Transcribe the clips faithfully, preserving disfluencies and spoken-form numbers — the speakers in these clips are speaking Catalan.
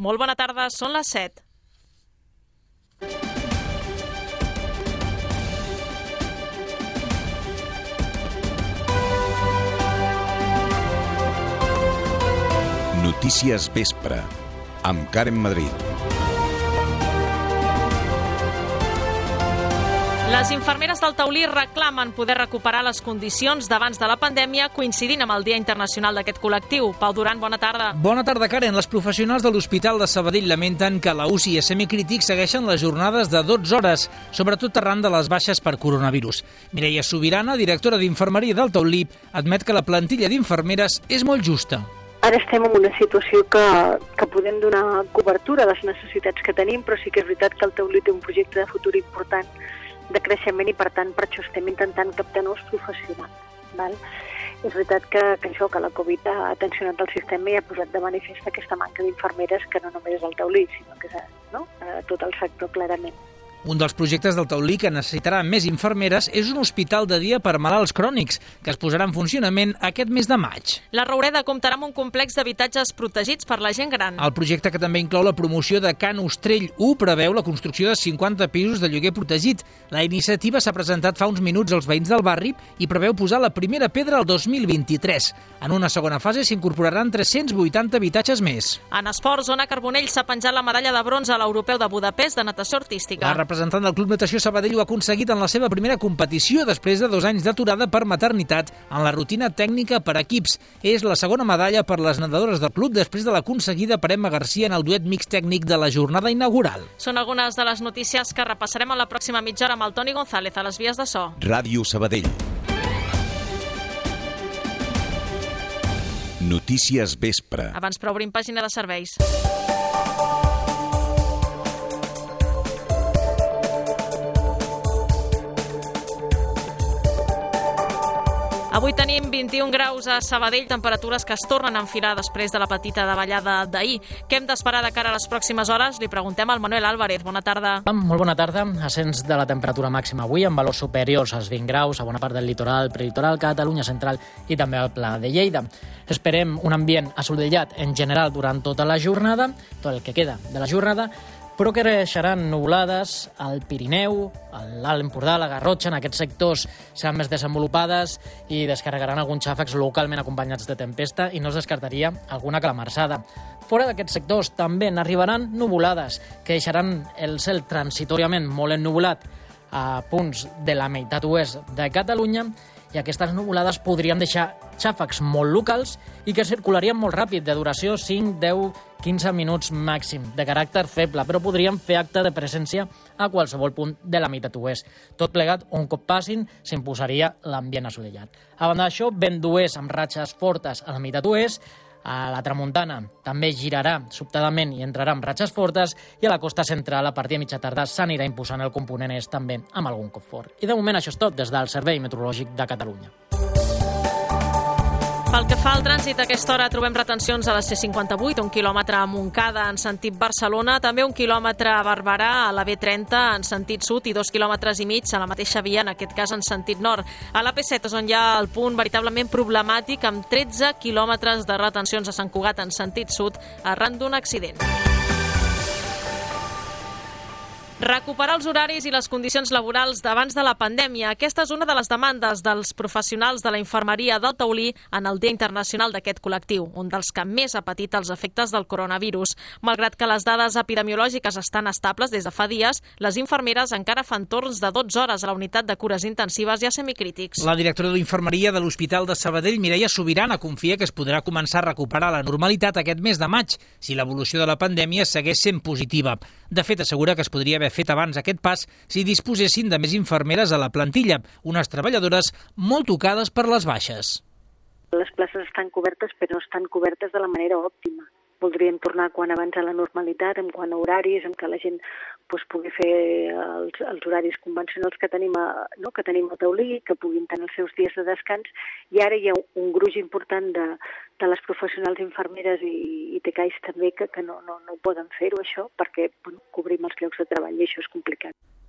Molt bona tarda, són les set. Notícies Vespre, amb Karen Madrid. Les infermeres del Taulí reclamen poder recuperar les condicions d'abans de la pandèmia, coincidint amb el Dia Internacional d'aquest col·lectiu. Pau Duran, bona tarda. Bona tarda, Karen. Les professionals de l'Hospital de Sabadell lamenten que la U C I i Semicrític segueixen les jornades de dotze hores, sobretot arran de les baixes per coronavirus. Mireia Sobirana, directora d'Infermeria del Taulí, admet que la plantilla d'infermeres és molt justa. Ara estem en una situació que, que podem donar cobertura a les necessitats que tenim, però sí que és veritat que el Taulí té un projecte de futur important de creixement i, per tant, per això estem intentant captar nous professionals. Val? És veritat que, que això, que la Covid ha tensionat el sistema i ha posat de manifest aquesta manca d'infermeres que no només és el Taulí, sinó que és no? a tot el sector, clarament. Un dels projectes del Taulí que necessitarà més infermeres és un hospital de dia per malalts crònics, que es posarà en funcionament aquest mes de maig. La Roureda comptarà amb un complex d'habitatges protegits per la gent gran. El projecte, que també inclou la promoció de Can Ostrell u, preveu la construcció de cinquanta pisos de lloguer protegit. La iniciativa s'ha presentat fa uns minuts als veïns del barri i preveu posar la primera pedra el dos mil vint-i-tres. En una segona fase s'incorporaran tres-cents vuitanta habitatges més. En esports, Ona Carbonell s'ha penjat la medalla de bronze a l'Europeu de Budapest de natació artística. La representant del Club Natació Sabadell ho ha aconseguit en la seva primera competició després de dos anys d'aturada per maternitat en la rutina tècnica per equips. És la segona medalla per les nedadores del club després de l'aconseguida per Emma Garcia en el duet mix tècnic de la jornada inaugural. Són algunes de les notícies que repassarem a la pròxima mitja hora amb el Toni González a les vies de so. Ràdio Sabadell. Notícies Vespre. Abans, però, obrim pàgina de serveis. Avui tenim vint-i-un graus a Sabadell, temperatures que es tornen a enfilar després de la petita davallada d'ahir. Què hem d'esperar de cara a les pròximes hores? Li preguntem al Manuel Álvarez. Bona tarda. Molt bona tarda. Ascens de la temperatura màxima avui amb valors superiors als vint graus a bona part del litoral, prelitoral, Catalunya central i també al Pla de Lleida. Esperem un ambient assolellat en general durant tota la jornada, tot el que queda de la jornada, però que creixeran nuvolades al Pirineu, a l'Alt Empordà, a la Garrotxa. En aquests sectors seran més desenvolupades i descarregaran alguns xàfecs localment acompanyats de tempesta i no es descartaria alguna calamarsada. Fora d'aquests sectors també n'arribaran nuvolades, que deixaran el cel transitoriament molt ennuvolat a punts de la meitat oest de Catalunya, i aquestes nuvolades podrien deixar xàfecs molt locals i que circularien molt ràpid, de duració cinc, deu, quinze minuts màxim, de caràcter feble, però podrien fer acte de presència a qualsevol punt de la meitat oest. Tot plegat, un cop passin, s'imposaria l'ambient assolellat. A banda d'això, vent d'oest amb ratxes fortes a la meitat oest. A la tramuntana també girarà sobtadament i entrarà amb ratxes fortes, i a la costa central, a partir de mitja tarda, s'anirà imposant el component est també amb algun cop fort. I de moment això és tot des del Servei Meteorològic de Catalunya. Pel que fa al trànsit, a aquesta hora trobem retencions a la C cinquanta-vuit, un quilòmetre a Montcada en sentit Barcelona, també un quilòmetre a Barberà, a la B trenta en sentit sud, i dos quilòmetres i mig a la mateixa via, en aquest cas en sentit nord. A la P set és on hi ha el punt veritablement problemàtic, amb tretze quilòmetres de retencions a Sant Cugat en sentit sud arran d'un accident. Recuperar els horaris i les condicions laborals d'abans de la pandèmia. Aquesta és una de les demandes dels professionals de la infermeria del Taulí en el Dia Internacional d'aquest col·lectiu, un dels que més ha patit els efectes del coronavirus. Malgrat que les dades epidemiològiques estan estables des de fa dies, les infermeres encara fan torns de dotze hores a la unitat de cures intensives i a semicrítics. La directora d'infermeria de l'Hospital de Sabadell, Mireia Sobirana, confia que es podrà començar a recuperar la normalitat aquest mes de maig, si l'evolució de la pandèmia segueix sent positiva. De fet, assegura que es podria haver fet abans aquest pas si disposessin de més infermeres a la plantilla, unes treballadores molt tocades per les baixes. Les places estan cobertes, però no estan cobertes de la manera òptima. Voldríem tornar quan abans a la normalitat, en quant a horaris, en què la gent doncs, pugui fer els, els horaris convencionals que tenim, a, no? que tenim al Taulí, que puguin tenir els seus dies de descans, i ara hi ha un gruix important de, de les professionals infermeres i, i T C A Is també que, que no, no, no poden fer-ho, això, perquè bueno, cobrim els llocs de treball i això és complicat.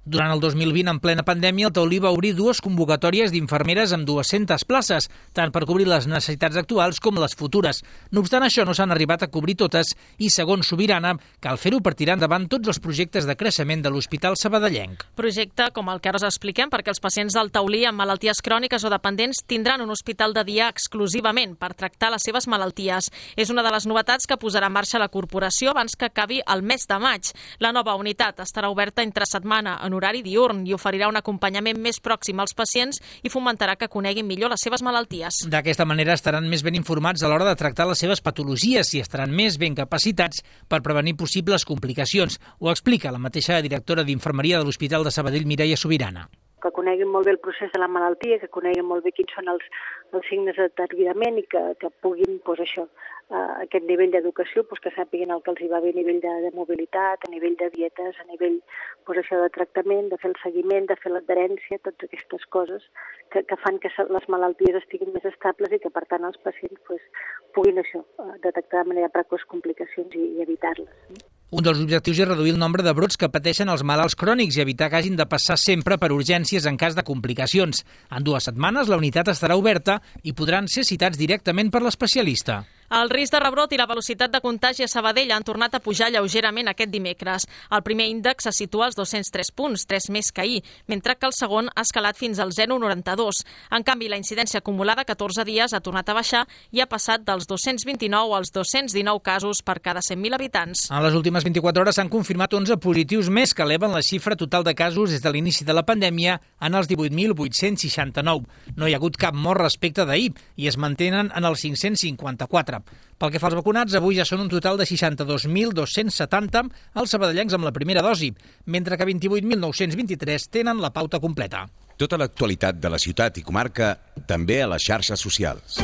Durant el dos mil vint, en plena pandèmia, el Taulí va obrir dues convocatòries d'infermeres amb dues-centes places, tant per cobrir les necessitats actuals com les futures. No obstant això, no s'han arribat a cobrir totes i, segons Sobirana, cal fer-ho per tirar endavant tots els projectes de creixement de l'Hospital Sabadellenc. Projecte com el que ara us expliquem, perquè els pacients del Taulí amb malalties cròniques o dependents tindran un hospital de dia exclusivament per tractar les seves malalties. És una de les novetats que posarà en marxa la corporació abans que acabi el mes de maig. La nova unitat estarà oberta entre setmana en horari diürn i oferirà un acompanyament més pròxim als pacients i fomentarà que coneguin millor les seves malalties. D'aquesta manera estaran més ben informats a l'hora de tractar les seves patologies i estaran més ben capacitats per prevenir possibles complicacions. Ho explica la mateixa directora d'Infermeria de l'Hospital de Sabadell, Mireia Sobirana. Que coneguin molt bé el procés de la malaltia, que coneguin molt bé quins són els, els signes de deteriorament i que, que puguin, doncs això, a aquest nivell d'educació, doncs que sàpiguen el que els hi va bé a nivell de, de mobilitat, a nivell de dietes, a nivell doncs això, de tractament, de fer el seguiment, de fer l'adherència, totes aquestes coses que, que fan que les malalties estiguin més estables i que, per tant, els pacients doncs, puguin això, detectar de manera precoç complicacions i, i evitar-les. Un dels objectius és reduir el nombre de brots que pateixen els malalts crònics i evitar que hagin de passar sempre per urgències en cas de complicacions. En dues setmanes la unitat estarà oberta i podran ser citats directament per l'especialista. El risc de rebrot i la velocitat de contagi a Sabadell han tornat a pujar lleugerament aquest dimecres. El primer índex se situa als dos-cents tres punts, tres més que ahir, mentre que el segon ha escalat fins al zero coma noranta-dos. En canvi, la incidència acumulada a catorze dies ha tornat a baixar i ha passat dels dos-cents vint-i-nou als dos-cents dinou casos per cada cent mil habitants. En les últimes vint-i-quatre hores s'han confirmat onze positius més que eleven la xifra total de casos des de l'inici de la pandèmia en els divuit mil vuit-cents seixanta-nou. No hi ha hagut cap mort respecte d'ahir i es mantenen en els cinc-cents cinquanta-quatre. Pel que fa als vacunats, avui ja són un total de seixanta-dos mil dos-cents setanta els sabadellencs amb la primera dosi, mentre que vint-i-vuit mil nou-cents vint-i-tres tenen la pauta completa. Tota l'actualitat de la ciutat i comarca també a les xarxes socials.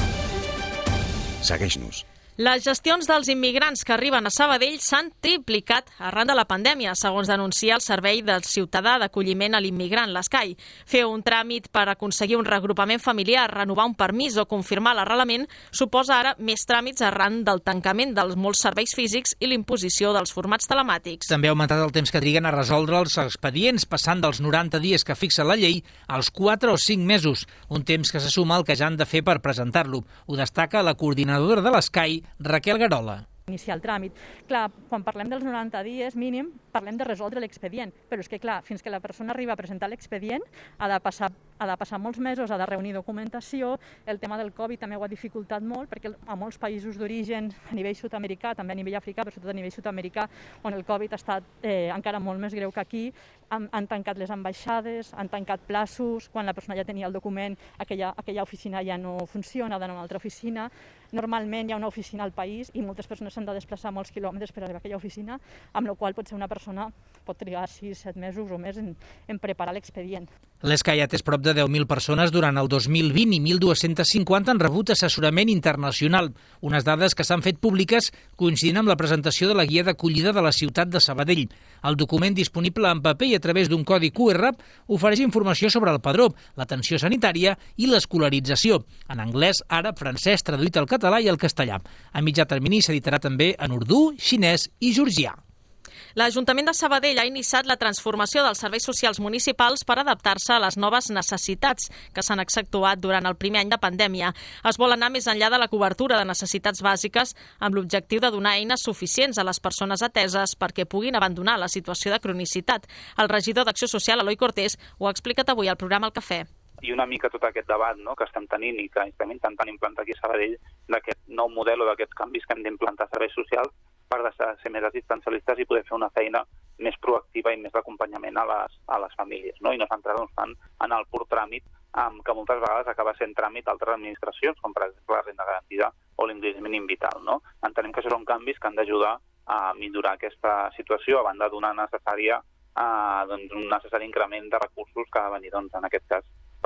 Segueix-nos. Les gestions dels immigrants que arriben a Sabadell s'han triplicat arran de la pandèmia, segons denuncia el Servei del Ciutadà d'Acolliment a l'Immigrant, l'ESCAI. Fer un tràmit per aconseguir un regrupament familiar, renovar un permís o confirmar l'arrelament suposa ara més tràmits arran del tancament dels molts serveis físics i l'imposició dels formats telemàtics. També ha augmentat el temps que triguen a resoldre els expedients, passant dels noranta dies que fixa la llei als quatre o cinc mesos, un temps que se suma al que ja han de fer per presentar-lo. Ho destaca la coordinadora de l'ESCAI, Raquel Garola. Iniciar el tràmit. Clar, quan parlem dels noranta dies mínim, parlem de resoldre l'expedient, però és que, clar, fins que la persona arriba a presentar l'expedient, ha de passar, ha de passar molts mesos, ha de reunir documentació, el tema del Covid també ho ha dificultat molt, perquè a molts països d'origen, a nivell sud-americà, també a nivell africà, però sobretot a nivell sud-americà, on el Covid ha estat eh, encara molt més greu que aquí, han, han tancat les ambaixades, han tancat plaços, quan la persona ja tenia el document, aquella, aquella oficina ja no funciona, ha d'anar a una altra oficina. Normalment hi ha una oficina al país i moltes persones s'han de desplaçar molts quilòmetres per arribar a aquella oficina, amb la qual pot ser una persona pot trigar sis set mesos o més en, en preparar l'expedient. L'ESCAI ha atès prop de deu mil persones durant el dos mil vint i mil dos-cents cinquanta han rebut assessorament internacional, unes dades que s'han fet públiques coincidint amb la presentació de la guia d'acollida de la ciutat de Sabadell. El document disponible en paper i a través d'un codi Q R ofereix informació sobre el padró, l'atenció sanitària i l'escolarització, en anglès, àrab, francès, traduït al català i al castellà. A mitjà termini s'editarà també en urdú, xinès i georgià. L'Ajuntament de Sabadell ha iniciat la transformació dels serveis socials municipals per adaptar-se a les noves necessitats que s'han accentuat durant el primer any de pandèmia. Es vol anar més enllà de la cobertura de necessitats bàsiques amb l'objectiu de donar eines suficients a les persones ateses perquè puguin abandonar la situació de cronicitat. El regidor d'Acció Social, Eloi Cortés, ho ha explicat avui al programa El Cafè. I una mica tot aquest debat, no?, que estem tenint i que estem intentant implantar aquí a Sabadell d'aquest nou model o d'aquests canvis que hem d'implantar a serveis socials per deixar de ser més assistencialistes i poder fer una feina més proactiva i més d'acompanyament a les, a les famílies, no? I no centrar-nos tant en el pur tràmit, um, que moltes vegades acaba sent tràmit d'altres administracions, com per exemple la renda garantida o l'ingrés mínim vital, no? Entenem que això són canvis que han d'ajudar a millorar aquesta situació, a banda d'una necessària, uh, doncs, un necessari increment de recursos que ha de venir, doncs, en aquest cas,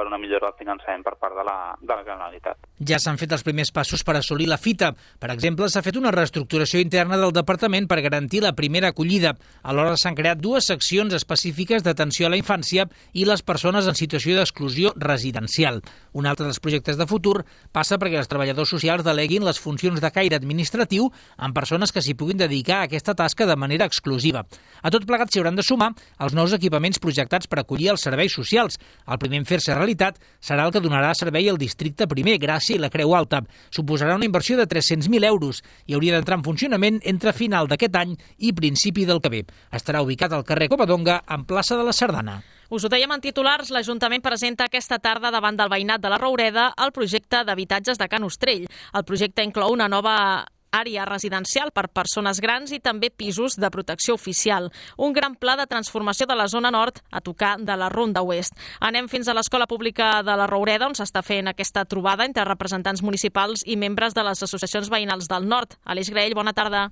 per una millora del finançament per part de la, de la Generalitat. Ja s'han fet els primers passos per assolir la fita. Per exemple, s'ha fet una reestructuració interna del departament per garantir la primera acollida. Alhora s'han creat dues seccions específiques d'atenció a la infància i les persones en situació d'exclusió residencial. Un altre dels projectes de futur passa perquè els treballadors socials deleguin les funcions de caire administratiu en persones que s'hi puguin dedicar a aquesta tasca de manera exclusiva. A tot plegat s'hi hauran de sumar els nous equipaments projectats per acollir els serveis socials. El primer en fer-se realitat serà el que donarà servei al districte primer, Gràcia i la Creu Alta. Suposarà una inversió de tres-cents mil euros i hauria d'entrar en funcionament entre final d'aquest any i principi del que ve. Estarà ubicat al carrer Covadonga, en plaça de la Sardana. Us ho dèiem en titulars, l'Ajuntament presenta aquesta tarda davant del veïnat de la Roureda el projecte d'habitatges de Can Ostrell. El projecte inclou una nova àrea residencial per persones grans i també pisos de protecció oficial. Un gran pla de transformació de la zona nord a tocar de la Ronda Oest. Anem fins a l'Escola Pública de la Roureda, on s'està fent aquesta trobada entre representants municipals i membres de les associacions veïnals del nord. Aleix Graell, bona tarda.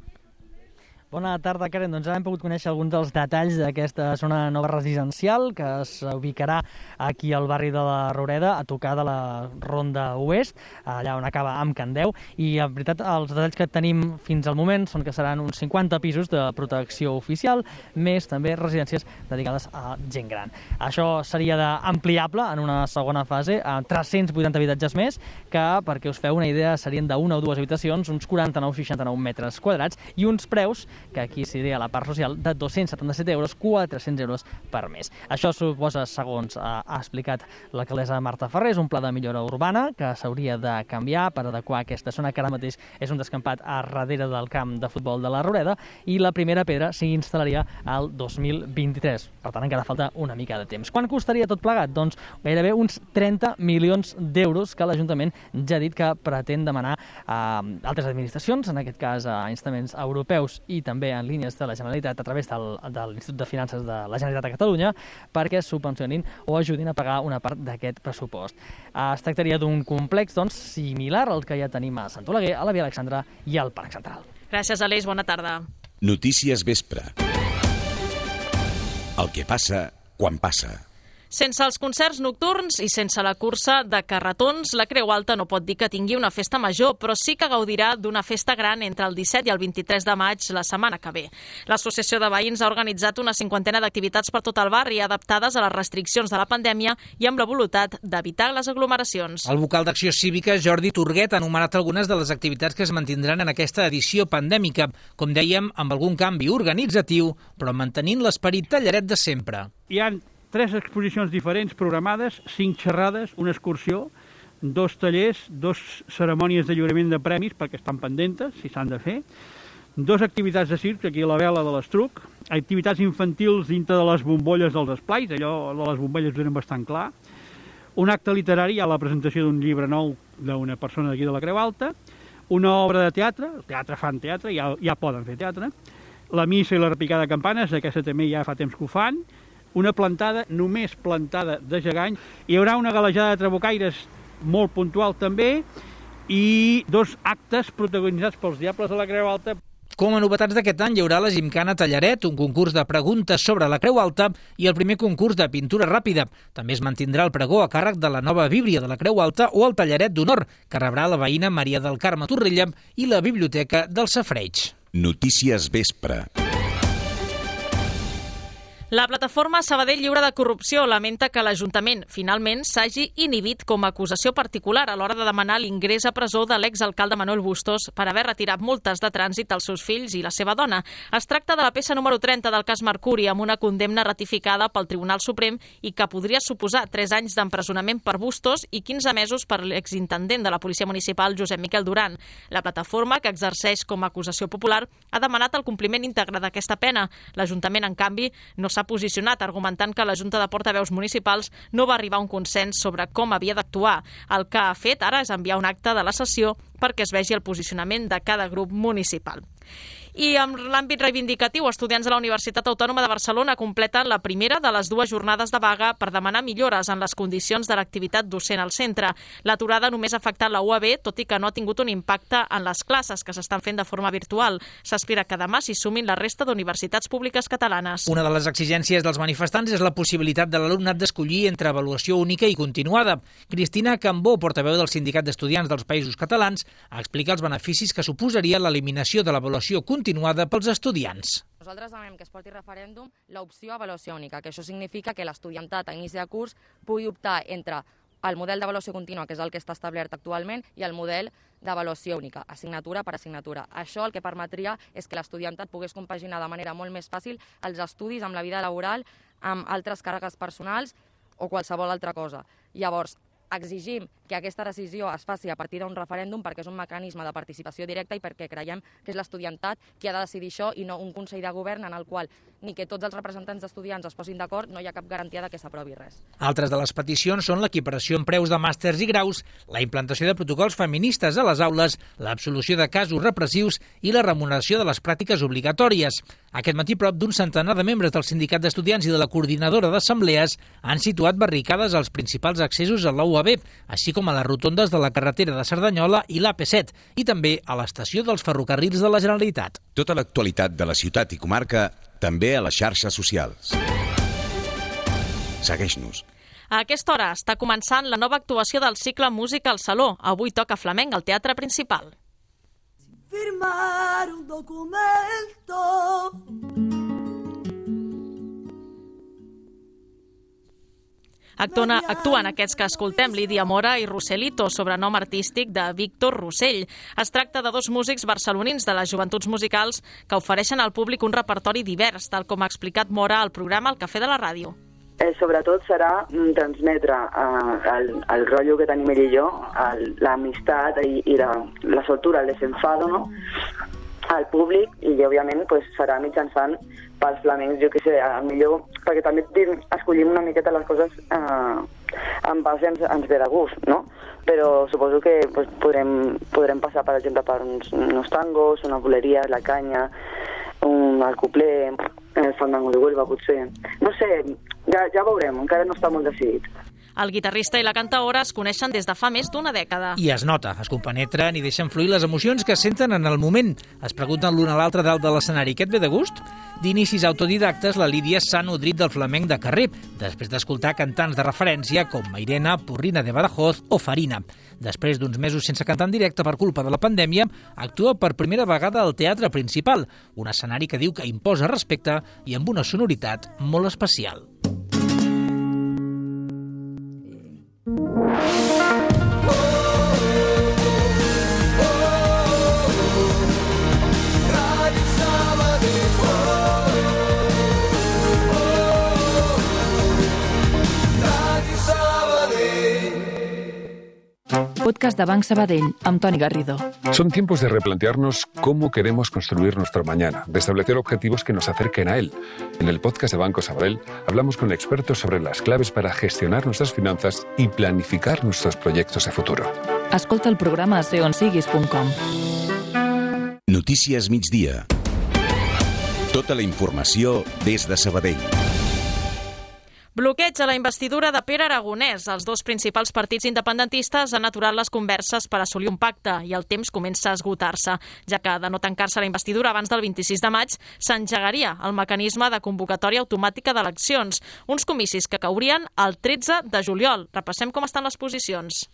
Bona tarda, Karen. Doncs ara hem pogut conèixer alguns dels detalls d'aquesta zona nova residencial que s'ubicarà aquí al barri de la Roureda, a tocar de la Ronda Oest, allà on acaba amb Can Deu. I, en veritat, els detalls que tenim fins al moment són que seran uns cinquanta pisos de protecció oficial, més també residències dedicades a gent gran. Això seria d'ampliable en una segona fase a tres-cents vuitanta habitatges més, que, perquè us feu una idea, serien d'una o dues habitacions, uns quaranta-nou coma seixanta-nou metres quadrats, i uns preus que aquí seria la part social, de dos-cents setanta-set euros, quatre-cents euros per mes. Això suposa, segons ha explicat l'alcaldessa Marta Ferrer, un pla de millora urbana que s'hauria de canviar per adequar aquesta zona, que ara mateix és un descampat a darrere del camp de futbol de la Roureda, i la primera pedra s'hi instal·laria al dos mil vint-i-tres. Per tant, encara falta una mica de temps. Quan costaria tot plegat? Doncs gairebé uns trenta milions d'euros que l'Ajuntament ja ha dit que pretén demanar a altres administracions, en aquest cas a instaments europeus i també en línies de la Generalitat a través del, de l'Institut de Finances de la Generalitat de Catalunya, perquè subvencionin o ajudin a pagar una part d'aquest pressupost. Es tractaria d'un complex doncs, similar al que ja tenim a Sant Oleguer, a la Via Alexandra i al Parc Central. Gràcies, Aleix. Bona tarda. Notícies vespre. El que passa quan passa. Sense els concerts nocturns i sense la cursa de carretons, la Creu Alta no pot dir que tingui una festa major, però sí que gaudirà d'una festa gran entre el disset i el vint-i-tres de maig la setmana que ve. L'Associació de Veïns ha organitzat una cinquantena d'activitats per tot el barri adaptades a les restriccions de la pandèmia i amb la voluntat d'evitar les aglomeracions. El vocal d'Acció Cívica, Jordi Turguet, ha enumerat algunes de les activitats que es mantindran en aquesta edició pandèmica, com dèiem, amb algun canvi organitzatiu, però mantenint l'esperit tallaret de sempre. Hi ha tres exposicions diferents programades, cinc xerrades, una excursió, dos tallers, dos cerimònies de lliurament de premis, perquè estan pendentes, si s'han de fer, dos activitats de circ, aquí a la vela de l'Estruc, activitats infantils dintre de les bombolles dels esplais, allò de les bombolles ho tenen bastant clar, un acte literari, hi ha la presentació d'un llibre nou d'una persona d'aquí de la Creu Alta, una obra de teatre, el teatre fan teatre, ja, ja poden fer teatre, la missa i la repicada de campanes, aquesta també ja fa temps que ho fan, una plantada, només plantada de gegany, hi haurà una galejada de trabucaires molt puntual també i dos actes protagonitzats pels Diables de la Creu Alta. Com a novetats d'aquest any hi haurà la Gimcana Tallaret, un concurs de preguntes sobre la Creu Alta i el primer concurs de pintura ràpida. També es mantindrà el pregó a càrrec de la nova Bíblia de la Creu Alta o el Tallaret d'Honor, que rebrà la veïna Maria del Carme Torrella i la Biblioteca del Safareig. Notícies vespre. La plataforma Sabadell Lliure de Corrupció lamenta que l'Ajuntament finalment s'hagi inhibit com a acusació particular a l'hora de demanar l'ingrés a presó de l'exalcalde Manuel Bustos per haver retirat multes de trànsit als seus fills i la seva dona. Es tracta de la peça número trenta del cas Mercuri, amb una condemna ratificada pel Tribunal Suprem i que podria suposar tres anys d'empresonament per Bustos i quinze mesos per l'exintendent de la Policia Municipal, Josep Miquel Duran. La plataforma, que exerceix com a acusació popular, ha demanat el compliment íntegre d'aquesta pena. L'Ajuntament, en canvi, no s'ha posicionat, argumentant que la Junta de Portaveus Municipals no va arribar a un consens sobre com havia d'actuar. El que ha fet ara és enviar un acte de la sessió perquè es vegi el posicionament de cada grup municipal. I en l'àmbit reivindicatiu, estudiants de la Universitat Autònoma de Barcelona completen la primera de les dues jornades de vaga per demanar millores en les condicions de l'activitat docent al centre. L'aturada només ha afectat la U A B, tot i que no ha tingut un impacte en les classes que s'estan fent de forma virtual. S'espera que demà s'hi sumin la resta d'universitats públiques catalanes. Una de les exigències dels manifestants és la possibilitat de l'alumnat d'escollir entre avaluació única i continuada. Cristina Cambó, portaveu del Sindicat d'Estudiants dels Països Catalans, explica els beneficis que suposaria l'eliminació de l'avaluació continuada pels estudiants. Nosaltres demanem que es porti referèndum l'opció avaluació única, que això significa que l'estudiantat a inici de curs pugui optar entre el model d'avaluació contínua, que és el que està establert actualment, i el model d'avaluació única, assignatura per assignatura. Això el que permetria és que l'estudiantat pogués compaginar de manera molt més fàcil els estudis amb la vida laboral, amb altres càrregues personals o qualsevol altra cosa. Llavors, exigim que aquesta decisió es faci a partir d'un referèndum perquè és un mecanisme de participació directa i perquè creiem que és l'estudiantat qui ha de decidir això i no un Consell de Govern en el qual ni que tots els representants d'estudiants es posin d'acord, no hi ha cap garantia de que s'aprovi res. Altres de les peticions són l'equiparació en preus de màsters i graus, la implantació de protocols feministes a les aules, l'absolució de casos repressius i la remuneració de les pràctiques obligatòries. Aquest matí, prop d'un centenar de membres del Sindicat d'Estudiants i de la Coordinadora d'Assemblees han situat barricades als principals accessos a la U A B, així com a les rotondes de la carretera de Cerdanyola i l'A P set, i també a l'estació dels ferrocarrils de la Generalitat. Tota l'actualitat de la ciutat i comarca també a les xarxes socials. Segueix-nos. A aquesta hora està començant la nova actuació del cicle Música al Saló. Avui toca flamenc al Teatre Principal. Firmar un documento. Actuen, actuen aquests que escoltem, Lídia Mora i Roselito, sobrenom artístic de Víctor Rossell. Es tracta de dos músics barcelonins de les joventuts musicals que ofereixen al públic un repertori divers, tal com ha explicat Mora al programa El Cafè de la Ràdio. Eh, sobretot serà transmetre eh, el, el rotllo que tenim ell i jo, l'amistat i, i la, la soltura, el desenfado, no?, al públic, i òbviament pues, serà mitjançant pels flamencs, jo què sé, millor, perquè també escollim una miqueta les coses eh, en base ens, ens ve de gust, no? Però suposo que pues, podrem, podrem passar, per exemple, per uns, uns tangos, una boleria, la canya, un el couplet, el fandango de Huelva, potser. No sé, ja, ja veurem, encara no està molt decidit. El guitarrista i la cantaora es coneixen des de fa més d'una dècada. I es nota, es compenetren i deixen fluir les emocions que senten en el moment. Es pregunten l'un a l'altre dalt de l'escenari. Què et ve de gust? D'inicis autodidactes, la Lídia s'ha nodrit del flamenc de carrer, després d'escoltar cantants de referència com Mairena, Porrina de Badajoz o Farina. Després d'uns mesos sense cantar en directe per culpa de la pandèmia, actua per primera vegada al Teatre Principal, un escenari que diu que imposa respecte i amb una sonoritat molt especial. Podcast de Banc Sabadell, amb Toni Garrido. Son tiempos de replantearnos cómo queremos construir nuestro mañana, de establecer objetivos que nos acerquen a él. En el podcast de Banco Sabadell hablamos con expertos sobre las claves para gestionar nuestras finanzas y planificar nuestros proyectos de futuro. Escolta el programa a seonsiguis punt com. Notícies migdia. Tota la informació des de Sabadell. Bloqueig a la investidura de Pere Aragonès. Els dos principals partits independentistes han aturat les converses per assolir un pacte i el temps comença a esgotar-se, ja que de no tancar-se la investidura abans del vint-i-sis de maig s'engegaria el mecanisme de convocatòria automàtica d'eleccions, uns comicis que caurien el tretze de juliol. Repassem com estan les posicions.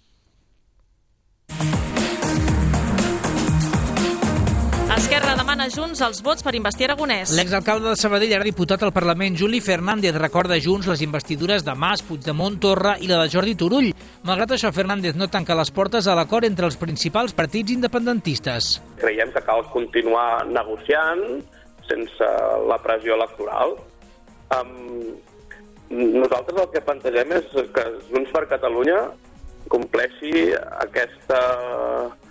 Esquerra demana Junts els vots per investir Aragonès. L'exalcalde de Sabadell, ara diputat al Parlament, Juli Fernández, recorda Junts les investidures de Mas, Puigdemont, Torra i la de Jordi Turull. Malgrat això, Fernández no tanca les portes a l'acord entre els principals partits independentistes. Creiem que cal continuar negociant sense la pressió electoral. Um, nosaltres el que plantegem és que Junts per Catalunya compleixi aquesta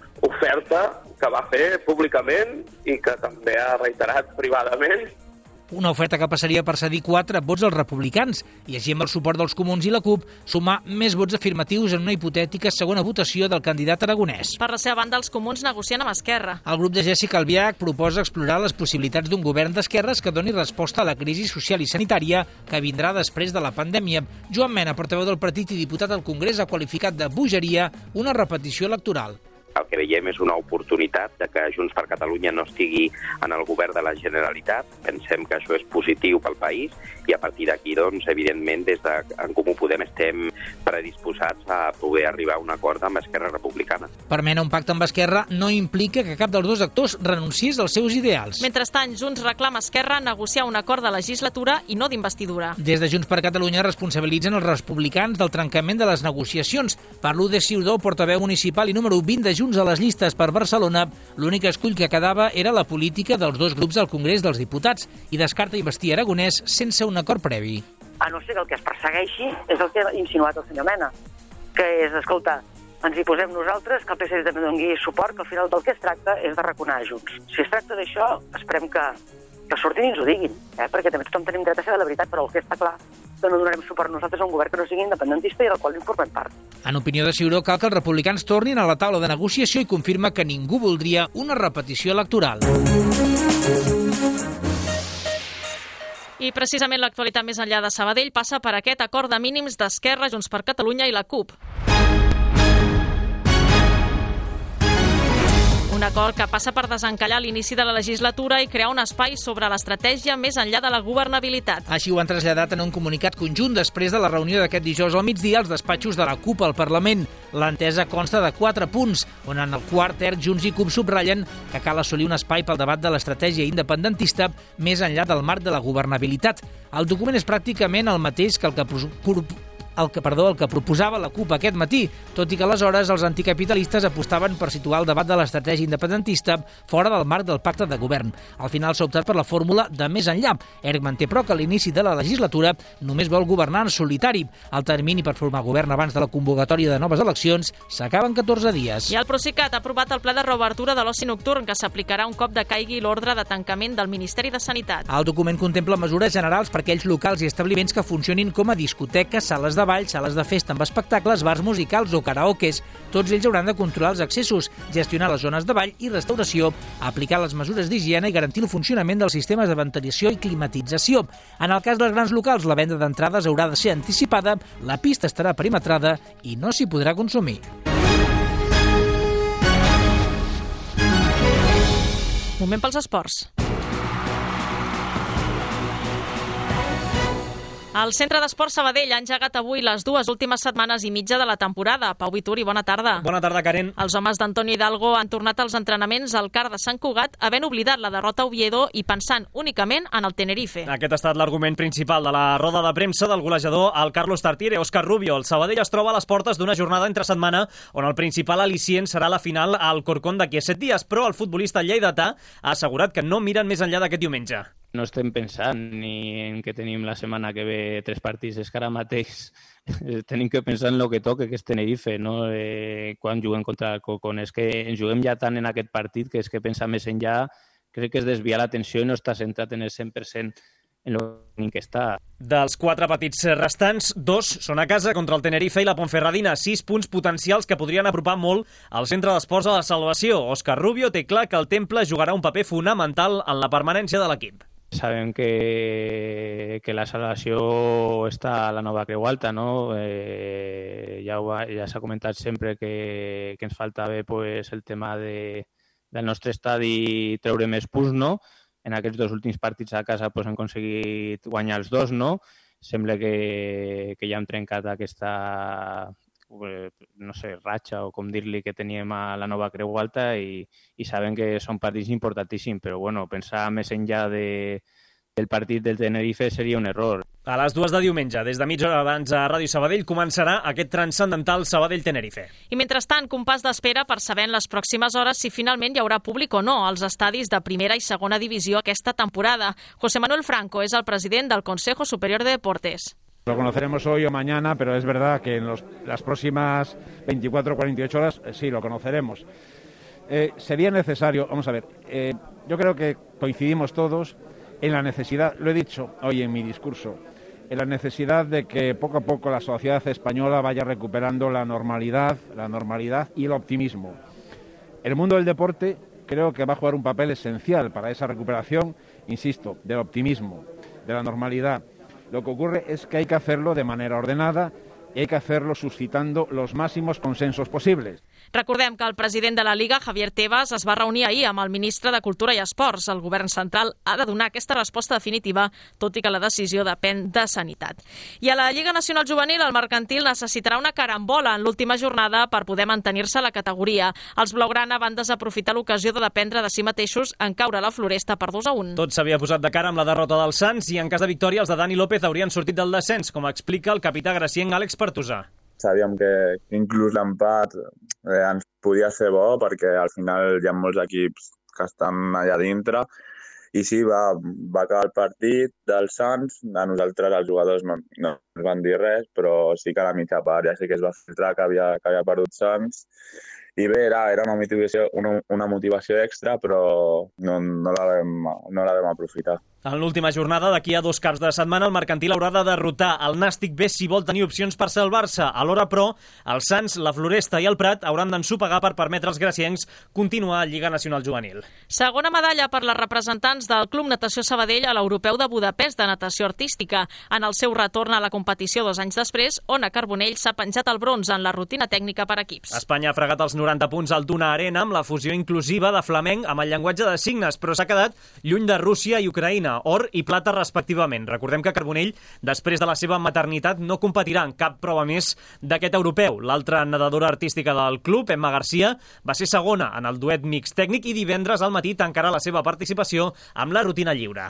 oferta que va fer públicament i que també ha reiterat privadament. Una oferta que passaria per cedir quatre vots als republicans i així amb el suport dels comuns i la CUP sumar més vots afirmatius en una hipotètica segona votació del candidat aragonès. Per la seva banda, els comuns negocien amb Esquerra. El grup de Jessica Albiach proposa explorar les possibilitats d'un govern d'esquerres que doni resposta a la crisi social i sanitària que vindrà després de la pandèmia. Joan Mena, portaveu del partit i diputat al Congrés, ha qualificat de bogeria una repetició electoral. El que veiem és una oportunitat de que Junts per Catalunya no estigui en el govern de la Generalitat. Pensem que això és positiu pel país i a partir d'aquí, doncs, evidentment, des de En Comú Podem estem predisposats a poder arribar a un acord amb Esquerra Republicana. Per Mena, un pacte amb Esquerra no implica que cap dels dos actors renunciés als seus ideals. Mentrestant, Junts reclama a Esquerra negociar un acord de legislatura i no d'investidura. Des de Junts per Catalunya responsabilitzen els republicans del trencament de les negociacions. Per l'U D Ciudó, portaveu municipal i número vint de Junts a les llistes per Barcelona, l'únic escull que quedava era la política dels dos grups al Congrés dels Diputats i descarta investir Aragonès sense un acord previ. A no ser que el que es persegueixi és el que ha insinuat el senyor Mena, que és, escolta, ens hi posem nosaltres, que el P S C també doni suport, que al final del que es tracta és d'arraconar Junts. Si es tracta d'això, esperem que, que surtin i ens ho diguin, eh? perquè també tothom tenim dret a saber la veritat, però el que està clar que no donarem suport nosaltres a un govern que no sigui independentista i del qual no en formem part. En opinió de Ciuró, cal que els republicans tornin a la taula de negociació i confirma que ningú voldria una repetició electoral. I precisament l'actualitat més enllà de Sabadell passa per aquest acord de mínims d'Esquerra, Junts per Catalunya i la CUP. Un acord que passa per desencallar l'inici de la legislatura i crear un espai sobre l'estratègia més enllà de la governabilitat. Així ho han traslladat en un comunicat conjunt després de la reunió d'aquest dijous al migdia als despatxos de la CUP al Parlament. L'entesa consta de quatre punts, on en el quart terç Junts i CUP subratllen que cal assolir un espai pel debat de l'estratègia independentista més enllà del marc de la governabilitat. El document és pràcticament el mateix que el que El que, perdó, el que proposava la CUP aquest matí, tot i que aleshores els anticapitalistes apostaven per situar el debat de l'estratègia independentista fora del marc del pacte de govern. Al final s'ha optat per la fórmula de més enllà. Erc manté, però, que a l'inici de la legislatura només vol governar en solitari. El termini per formar govern abans de la convocatòria de noves eleccions s'acaba en catorze dies. I el Procicat ha aprovat el pla de reobertura de l'oci nocturn que s'aplicarà un cop decaigui l'ordre de tancament del Ministeri de Sanitat. El document contempla mesures generals per aquells locals i establiments que funcionin com a discoteques, sales de ball, sales de festa amb espectacles, bars musicals o karaokes. Tots ells hauran de controlar els accessos, gestionar les zones de ball i restauració, aplicar les mesures d'higiene i garantir el funcionament dels sistemes de ventilació i climatització. En el cas dels grans locals, la venda d'entrades haurà de ser anticipada, la pista estarà perimetrada i no s'hi podrà consumir. Moment pels esports. El Centre d'Esports Sabadell ha engegat avui les dues últimes setmanes i mitja de la temporada. Pau Vituri, bona tarda. Bona tarda, Karen. Els homes d'Antonio Hidalgo han tornat als entrenaments al CAR de Sant Cugat, havent oblidat la derrota a Oviedo i pensant únicament en el Tenerife. Aquest ha estat l'argument principal de la roda de premsa del golejador al Carlos Tartiere, Òscar Rubio. El Sabadell es troba a les portes d'una jornada entre setmana on el principal al·licient serà la final al Corcón d'aquí a set dies, però el futbolista lleidatà ha assegurat que no miren més enllà d'aquest diumenge. No estem pensant ni en que tenim la setmana que ve tres partits, és que ara mateix tenim que pensar en el que toca, que és Tenerife, no? Eh, quan juguem contra el Corcón. És que ens juguem ja tant en aquest partit que és que pensar més enllà crec que és desviar l'atenció i no està centrat en el cent per cent en el que està. Dels quatre partits restants, dos són a casa contra el Tenerife i la Ponferradina, sis punts potencials que podrien apropar molt al Centre d'Esports a la salvació. Òscar Rubio té clar que el Temple jugarà un paper fonamental en la permanència de l'equip. Sabem que, que la salvació està a la nova Creu Alta, no? Eh, ja ho, ja s'ha comentat sempre que, que ens faltava pues, el tema de, del nostre estadi treure més punts, no? En aquests dos últims partits a casa pues, hem aconseguit guanyar els dos, no? Sembla que, que ja hem trencat aquesta no sé, ratxa o com dir-li que teníem a la nova Creu Alta i, i sabem que són partits importantíssims, però bueno, pensar més enllà de, del partit del Tenerife seria un error. A les dues de diumenge, des de mitja hora abans a Ràdio Sabadell, començarà aquest transcendental Sabadell-Tenerife. I mentrestant, compàs d'espera per saber en les pròximes hores si finalment hi haurà públic o no als estadis de primera i segona divisió aquesta temporada. José Manuel Franco és el president del Consejo Superior de Deportes. Lo conoceremos hoy o mañana, pero es verdad que en los, las próximas veinticuatro o cuarenta y ocho horas eh, sí lo conoceremos. Eh, sería necesario, vamos a ver, eh, yo creo que coincidimos todos en la necesidad, lo he dicho hoy en mi discurso, en la necesidad de que poco a poco la sociedad española vaya recuperando la normalidad, la normalidad y el optimismo. El mundo del deporte creo que va a jugar un papel esencial para esa recuperación, insisto, del optimismo, de la normalidad. Lo que ocurre es que hay que hacerlo de manera ordenada i hay que hacerlo suscitando los máximos consensos posibles. Recordem que el president de la Liga, Javier Tebas, es va reunir ahir amb el ministre de Cultura i Esports. El govern central ha de donar aquesta resposta definitiva, tot i que la decisió depèn de Sanitat. I a la Lliga Nacional Juvenil, el Mercantil necessitarà una carambola en l'última jornada per poder mantenir-se a la categoria. Els blaugrana van desaprofitar l'ocasió de dependre de si mateixos en caure a la Floresta per dos a un. Tot s'havia posat de cara amb la derrota dels Sants i en cas de victòria els de Dani López haurien sortit del descens, com explica el capità gracienc Àlex Pertusà. Sabíem que inclús l'empat eh, ens podia ser bo perquè al final hi ha molts equips que estan allà dintre i sí, va, va acabar el partit dels Sants, a nosaltres els jugadors no, no ens van dir res, però sí que a la mitja part ja sí que es va filtrar que havia, que havia perdut Sants i bé, era, era una, motivació, una, una motivació extra però no, no, la vam, no la vam aprofitar. En l'última jornada, d'aquí a dos caps de setmana, el Mercantil haurà de derrotar el Nàstic B si vol tenir opcions per salvar-se. Alhora, però, els Sants, la Floresta i el Prat hauran d'ensopegar per permetre als graciencs continuar a Lliga Nacional Juvenil. Segona medalla per les representants del Club Natació Sabadell a l'Europeu de Budapest de natació artística. En el seu retorn a la competició dos anys després, Ona Carbonell s'ha penjat el bronze en la rutina tècnica per equips. Espanya ha fregat els noranta punts al Duna Arena amb la fusió inclusiva de flamenc amb el llenguatge de signes, però s'ha quedat lluny de Rússia i Ucraïna, or i plata respectivament. Recordem que Carbonell, després de la seva maternitat, no competirà en cap prova més d'aquest europeu. L'altra nedadora artística del club, Emma Garcia, va ser segona en el duet mix tècnic i divendres al matí tancarà la seva participació amb la rutina lliure.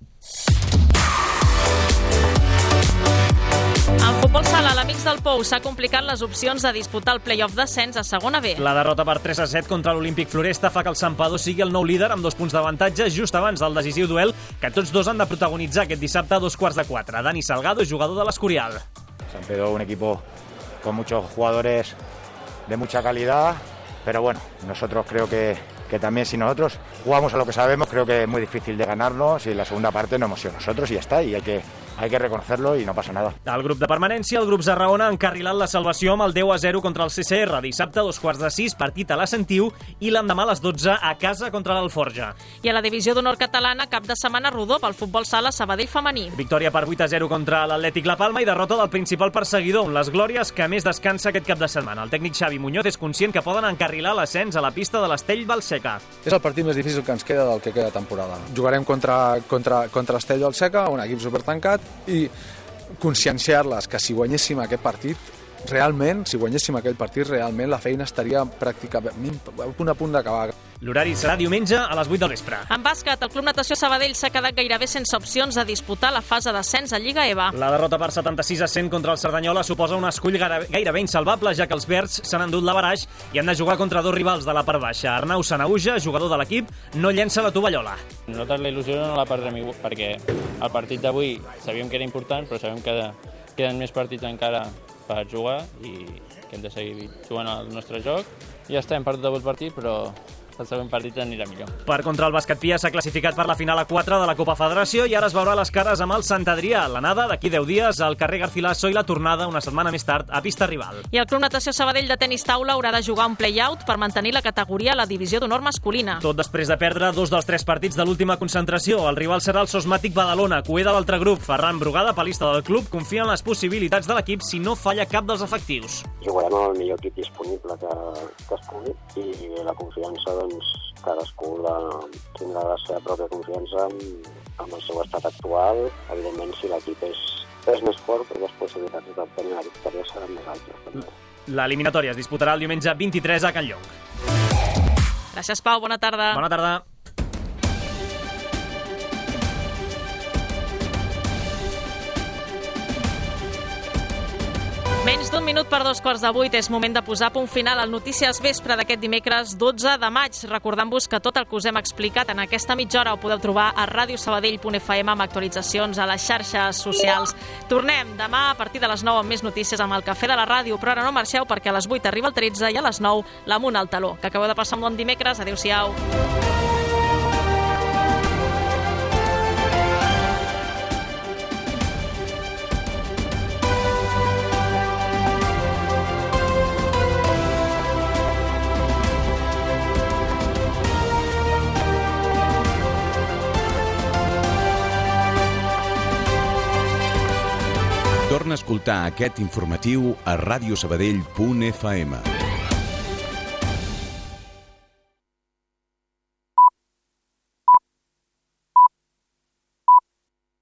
En futbol sala, l'Amics del Pou s'ha complicat les opcions de disputar el play-off d'ascens a segona B. La derrota per tres a set contra l'Olímpic Floresta fa que el Santpedor sigui el nou líder amb dos punts d'avantatge just abans del decisiu duel que tots dos han de protagonitzar aquest dissabte a dos quarts de quatre. Dani Salgado, jugador de l'Escorial. Santpedor, un equipo con muchos jugadores de mucha calidad, pero bueno, nosotros creo que, que también si nosotros jugamos a lo que sabemos, creo que es muy difícil de ganarnos y en la segunda parte no hemos sido nosotros y ya está, y hay que... Hay que reconocerlo y no pasa nada. El grup de permanència, el grup Zarraona, ha encarrilat la salvació amb el deu a zero contra el C C R. Dissabte, a dos quarts de sis, partit a la Sentiu i l'endemà a les dotze a casa contra l'Alforja. I a la divisió d'honor catalana, cap de setmana rodó pel futbol sala Sabadell femení. Victòria per vuit a zero contra l'Atlètic La Palma i derrota del principal perseguidor, les glòries que més descansa aquest cap de setmana. El tècnic Xavi Muñoz és conscient que poden encarrilar l'ascens a la pista de l'Estell Valseca. És el partit més difícil que ens queda del que queda temporada. Jugarem contra, contra, contra Estell Valseca, un equip supertancat, i conscienciar-les que si guanyéssim aquest partit, realment, si guanyéssim aquell partit, realment la feina estaria pràcticament a punt a punt d'acabar. L'horari serà diumenge a les vuit del vespre. En bàsquet, el Club Natació Sabadell s'ha quedat gairebé sense opcions de disputar la fase d'ascens a Lliga E V A. La derrota per setanta-sis a cent contra el Cerdanyola suposa un escull gairebé insalvable, ja que els verds s'han endut l'avaraix i han de jugar contra dos rivals de la part baixa. Arnau Sanauja, jugador de l'equip, no llença la tovallola. Nosaltres la il·lusió no la perdrem perquè el partit d'avui sabíem que era important, però sabem que queden més partits encara per jugar i que hem de seguir jugant al nostre joc. Ja està, hem perdut el partit, però el següent partit anirà millor. Per contra, el Bàsquet Pia s'ha classificat per la final a quatre de la Copa Federació i ara es veurà les cares amb el Sant Adrià. L'anada d'aquí deu dies al carrer Garcilaso i la tornada una setmana més tard a pista rival. I el Club Natació Sabadell de tenis taula haurà de jugar un play-out per mantenir la categoria a la divisió d'honor masculina. Tot després de perdre dos dels tres partits de l'última concentració. El rival serà el Sosmàtic Badalona, cuer de l'altre grup. Ferran Brugada, palista del club, confia en les possibilitats de l'equip si no falla cap dels efectius. Jugarem el millor equip disponible que, que es pugui i la confiança, doncs, cadascú la, tindrà la seva pròpia confiança amb, amb el seu estat actual. Evidentment, si l'equip és, és més fort, però les possibilitats d'obtenir la victòria seran més altes. L'eliminatòria es disputarà el diumenge vint-i-tres a Can Llong. Gràcies, Pau. Bona tarda. Bona tarda. Menys d'un minut per dos quarts de vuit és moment de posar punt final al Notícies Vespre d'aquest dimecres dotze de maig. Recordant-vos que tot el que us hem explicat en aquesta mitja hora ho podeu trobar a radiosabadell punt f m amb actualitzacions a les xarxes socials. Tornem demà a partir de les nou amb més notícies amb el Cafè de la Ràdio, però ara no marxeu perquè a les vuit arriba el tretze i a les nou l'Amunt al Taló. Que acabeu de passar un bon dimecres. Adéu-siau. Torna a escoltar aquest informatiu a radiosabadell punt f m.